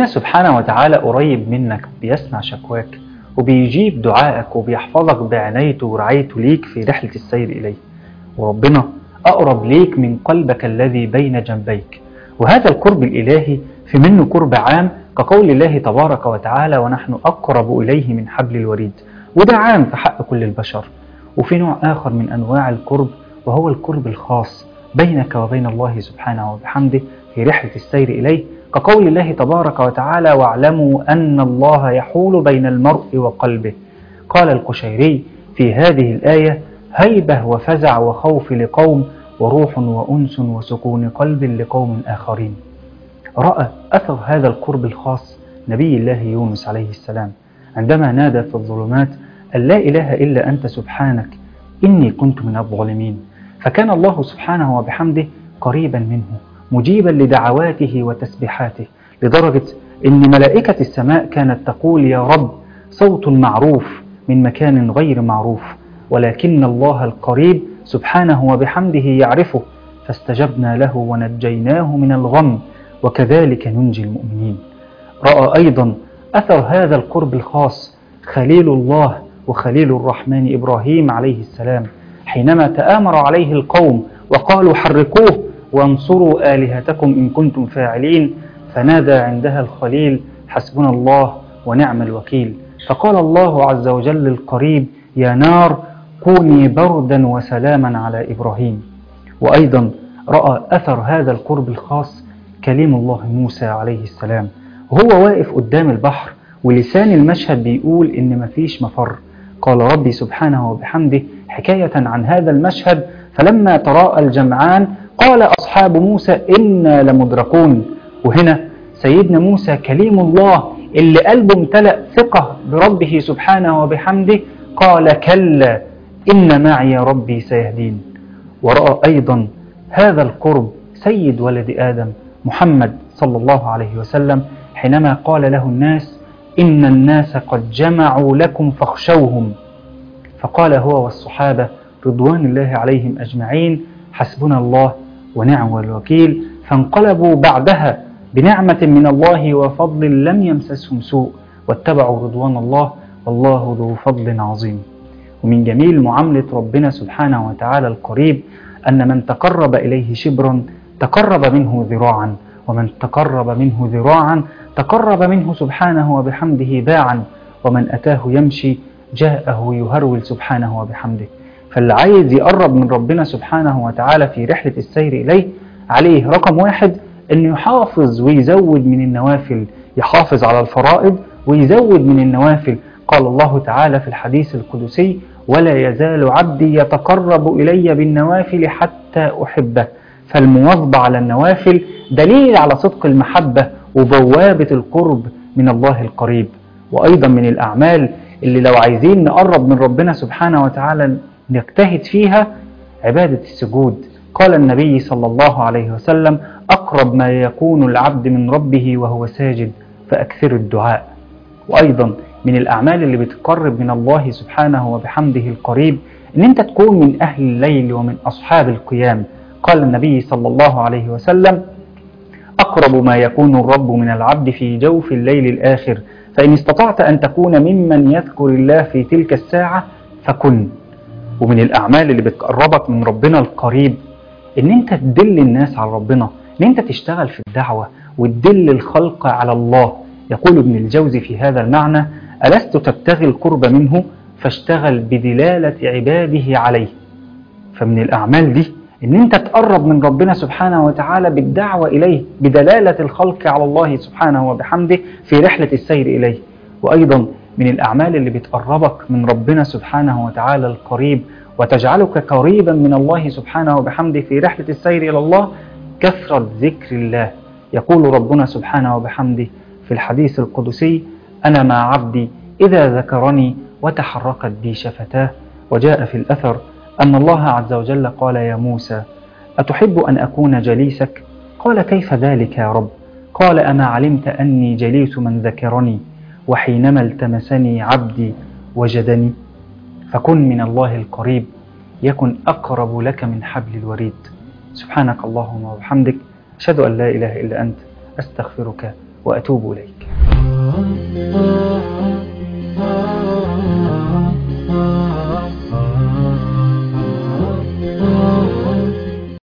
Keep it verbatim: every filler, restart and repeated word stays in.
سبحانه وتعالى قريب منك، بيسمع شكواك وبيجيب دعائك وبيحفظك بعنايته ورعايته ليك في رحلة السير إليه. وربنا أقرب ليك من قلبك الذي بين جنبيك. وهذا القرب الإلهي في منه قرب عام كقول الله تبارك وتعالى: ونحن أقرب إليه من حبل الوريد. وده عام في حق كل البشر. وفي نوع آخر من أنواع القرب وهو القرب الخاص بينك وبين الله سبحانه وبحمده في رحلة السير إليه كقول الله تبارك وتعالى: واعلموا أن الله يحول بين المرء وقلبه. قال القشيري في هذه الآية: هيبة وفزع وخوف لقوم، وروح وأنس وسكون قلب لقوم آخرين. رأى أثر هذا القرب الخاص نبي الله يونس عليه السلام عندما نادى في الظلمات أن لا إله إلا أنت سبحانك إني كنت من الظالمين. فكان الله سبحانه وبحمده قريبا منه مجيبا لدعواته وتسبيحاته، لدرجة أن ملائكة السماء كانت تقول: يا رب، صوت معروف من مكان غير معروف، ولكن الله القريب سبحانه وبحمده يعرفه، فاستجبنا له ونجيناه من الغم وكذلك ننجي المؤمنين. رأى أيضا أثر هذا القرب الخاص خليل الله وخليل الرحمن إبراهيم عليه السلام حينما تآمر عليه القوم وقالوا: حركوه وانصروا آلهتكم إن كنتم فاعلين. فنادى عندها الخليل: حسبنا الله ونعم الوكيل. فقال الله عز وجل القريب: يا نار كوني بردا وسلاما على إبراهيم. وأيضا رأى أثر هذا القرب الخاص كليم الله موسى عليه السلام وهو واقف قدام البحر، ولسان المشهد بيقول إن مفيش مفر. قال ربي سبحانه وبحمده حكاية عن هذا المشهد: فلما تراءى الجمعان قال أصحاب موسى إنا لمدركون. وهنا سيدنا موسى كليم الله اللي قلبه امتلأ ثقة بربه سبحانه وبحمده قال: كلا إن معي ربي سيهدين. ورأى أيضا هذا القرب سيد ولد آدم محمد صلى الله عليه وسلم حينما قال له الناس: إن الناس قد جمعوا لكم فاخشوهم. فقال هو والصحابة رضوان الله عليهم أجمعين: حسبنا الله ونعم الوكيل. فانقلبوا بعدها بنعمة من الله وفضل لم يمسسهم سوء واتبعوا رضوان الله والله ذو فضل عظيم. ومن جميل معاملة ربنا سبحانه وتعالى القريب أن من تقرب إليه شبرا تقرب منه ذراعا، ومن تقرب منه ذراعا تقرب منه سبحانه وبحمده باعا، ومن أتاه يمشي جاءه يهرول سبحانه وبحمده. فاللي عايز يقرب من ربنا سبحانه وتعالى في رحلة السير إليه عليه رقم واحد أنه يحافظ ويزود من النوافل، يحافظ على الفرائض ويزود من النوافل. قال الله تعالى في الحديث القدسي: ولا يزال عبدي يتقرب إلي بالنوافل حتى أحبه. فالمواظبة على النوافل دليل على صدق المحبة وبوابة القرب من الله القريب. وأيضا من الأعمال اللي لو عايزين نقرب من ربنا سبحانه وتعالى نجتهد فيها عبادة السجود. قال النبي صلى الله عليه وسلم: أقرب ما يكون العبد من ربه وهو ساجد فأكثر الدعاء. وأيضا من الأعمال اللي بتقرب من الله سبحانه وبحمده القريب إن أنت تكون من أهل الليل ومن أصحاب القيام. قال النبي صلى الله عليه وسلم: أقرب ما يكون الرب من العبد في جوف الليل الآخر، فإن استطعت أن تكون ممن يذكر الله في تلك الساعة فكن. ومن الأعمال اللي بتقربك من ربنا القريب إن أنت تدل الناس على ربنا، إن أنت تشتغل في الدعوة وتدل الخلق على الله. يقول ابن الجوزي في هذا المعنى: ألست تبتغي القرب منه فاشتغل بدلالة عباده عليه. فمن الأعمال دي إن أنت تقرب من ربنا سبحانه وتعالى بالدعوة إليه بدلالة الخلق على الله سبحانه وبحمده في رحلة السير إليه. وأيضا من الأعمال اللي بتقربك من ربنا سبحانه وتعالى القريب وتجعلك قريبا من الله سبحانه وبحمده في رحلة السير إلى الله كثرة ذكر الله. يقول ربنا سبحانه وبحمده في الحديث القدسي: أنا مع عبدي إذا ذكرني وتحركت بي شفتاه. وجاء في الأثر أن الله عز وجل قال: يا موسى أتحب أن أكون جليسك؟ قال: كيف ذلك يا رب؟ قال: أما علمت أني جليس من ذكرني وحينما التمسني عبدي وجدني. فكن من الله القريب يكن أقرب لك من حبل الوريد. سبحانك اللهم وبحمدك، أشهد أن لا إله إلا أنت، أستغفرك وأتوب إليك.